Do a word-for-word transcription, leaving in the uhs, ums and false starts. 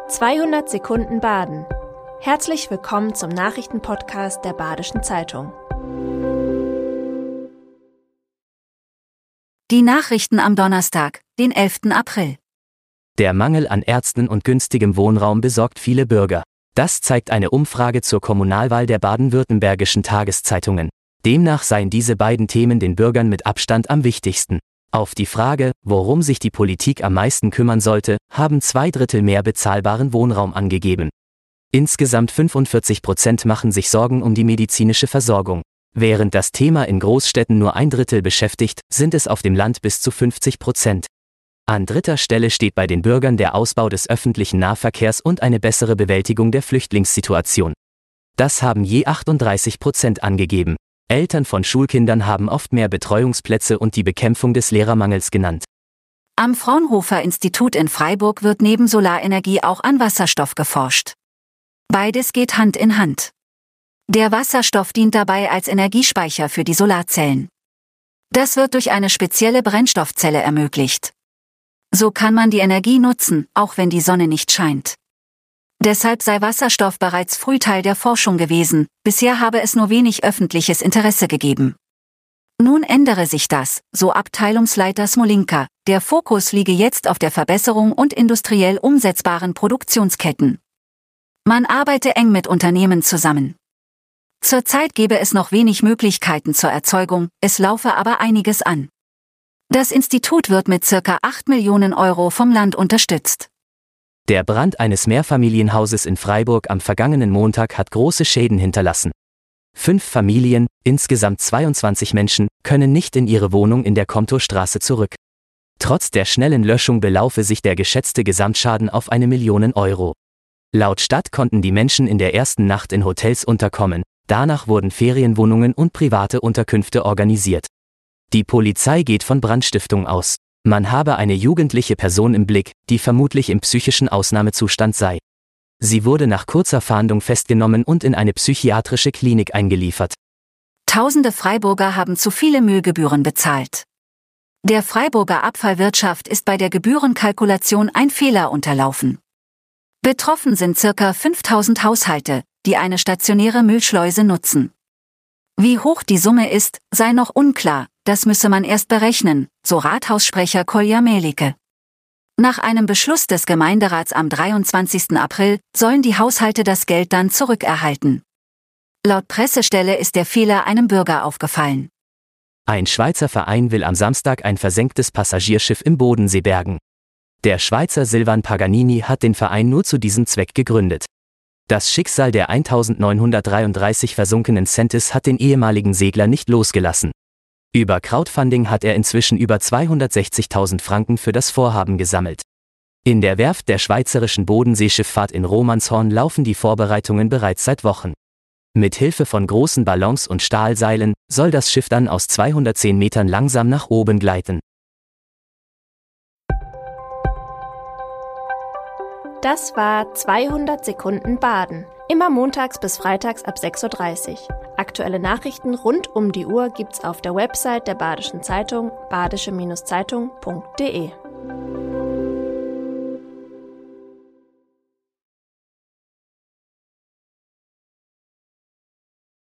zweihundert Sekunden Baden. Herzlich willkommen zum Nachrichtenpodcast der Badischen Zeitung. Die Nachrichten am Donnerstag, den elften April. Der Mangel an Ärzten und günstigem Wohnraum besorgt viele Bürger. Das zeigt eine Umfrage zur Kommunalwahl der baden-württembergischen Tageszeitungen. Demnach seien diese beiden Themen den Bürgern mit Abstand am wichtigsten. Auf die Frage, worum sich die Politik am meisten kümmern sollte, haben zwei Drittel mehr bezahlbaren Wohnraum angegeben. Insgesamt fünfundvierzig Prozent machen sich Sorgen um die medizinische Versorgung. Während das Thema in Großstädten nur ein Drittel beschäftigt, sind es auf dem Land bis zu fünfzig Prozent. An dritter Stelle steht bei den Bürgern der Ausbau des öffentlichen Nahverkehrs und eine bessere Bewältigung der Flüchtlingssituation. Das haben je achtunddreißig Prozent angegeben. Eltern von Schulkindern haben oft mehr Betreuungsplätze und die Bekämpfung des Lehrermangels genannt. Am Fraunhofer-Institut in Freiburg wird neben Solarenergie auch an Wasserstoff geforscht. Beides geht Hand in Hand. Der Wasserstoff dient dabei als Energiespeicher für die Solarzellen. Das wird durch eine spezielle Brennstoffzelle ermöglicht. So kann man die Energie nutzen, auch wenn die Sonne nicht scheint. Deshalb sei Wasserstoff bereits früh Teil der Forschung gewesen, bisher habe es nur wenig öffentliches Interesse gegeben. Nun ändere sich das, so Abteilungsleiter Smolinka, der Fokus liege jetzt auf der Verbesserung und industriell umsetzbaren Produktionsketten. Man arbeite eng mit Unternehmen zusammen. Zurzeit gebe es noch wenig Möglichkeiten zur Erzeugung, es laufe aber einiges an. Das Institut wird mit circa acht Millionen Euro vom Land unterstützt. Der Brand eines Mehrfamilienhauses in Freiburg am vergangenen Montag hat große Schäden hinterlassen. Fünf Familien, insgesamt zweiundzwanzig Menschen, können nicht in ihre Wohnung in der Komturstraße zurück. Trotz der schnellen Löschung belaufe sich der geschätzte Gesamtschaden auf eine Million Euro. Laut Stadt konnten die Menschen in der ersten Nacht in Hotels unterkommen, danach wurden Ferienwohnungen und private Unterkünfte organisiert. Die Polizei geht von Brandstiftung aus. Man habe eine jugendliche Person im Blick, die vermutlich im psychischen Ausnahmezustand sei. Sie wurde nach kurzer Fahndung festgenommen und in eine psychiatrische Klinik eingeliefert. Tausende Freiburger haben zu viele Müllgebühren bezahlt. Der Freiburger Abfallwirtschaft ist bei der Gebührenkalkulation ein Fehler unterlaufen. Betroffen sind circa fünftausend Haushalte, die eine stationäre Müllschleuse nutzen. Wie hoch die Summe ist, sei noch unklar, das müsse man erst berechnen, so Rathaussprecher Kolja Melike. Nach einem Beschluss des Gemeinderats am dreiundzwanzigsten April sollen die Haushalte das Geld dann zurückerhalten. Laut Pressestelle ist der Fehler einem Bürger aufgefallen. Ein Schweizer Verein will am Samstag ein versenktes Passagierschiff im Bodensee bergen. Der Schweizer Silvan Paganini hat den Verein nur zu diesem Zweck gegründet. Das Schicksal der eintausendneunhundertdreiunddreißig versunkenen Sentis hat den ehemaligen Segler nicht losgelassen. Über Crowdfunding hat er inzwischen über zweihundertsechzigtausend Franken für das Vorhaben gesammelt. In der Werft der Schweizerischen Bodenseeschifffahrt in Romanshorn laufen die Vorbereitungen bereits seit Wochen. Mit Hilfe von großen Ballons und Stahlseilen soll das Schiff dann aus zweihundertzehn Metern langsam nach oben gleiten. Das war zweihundert Sekunden Baden. Immer montags bis freitags ab sechs Uhr dreißig. Aktuelle Nachrichten rund um die Uhr gibt's auf der Website der Badischen Zeitung badische Zeitung punkt de.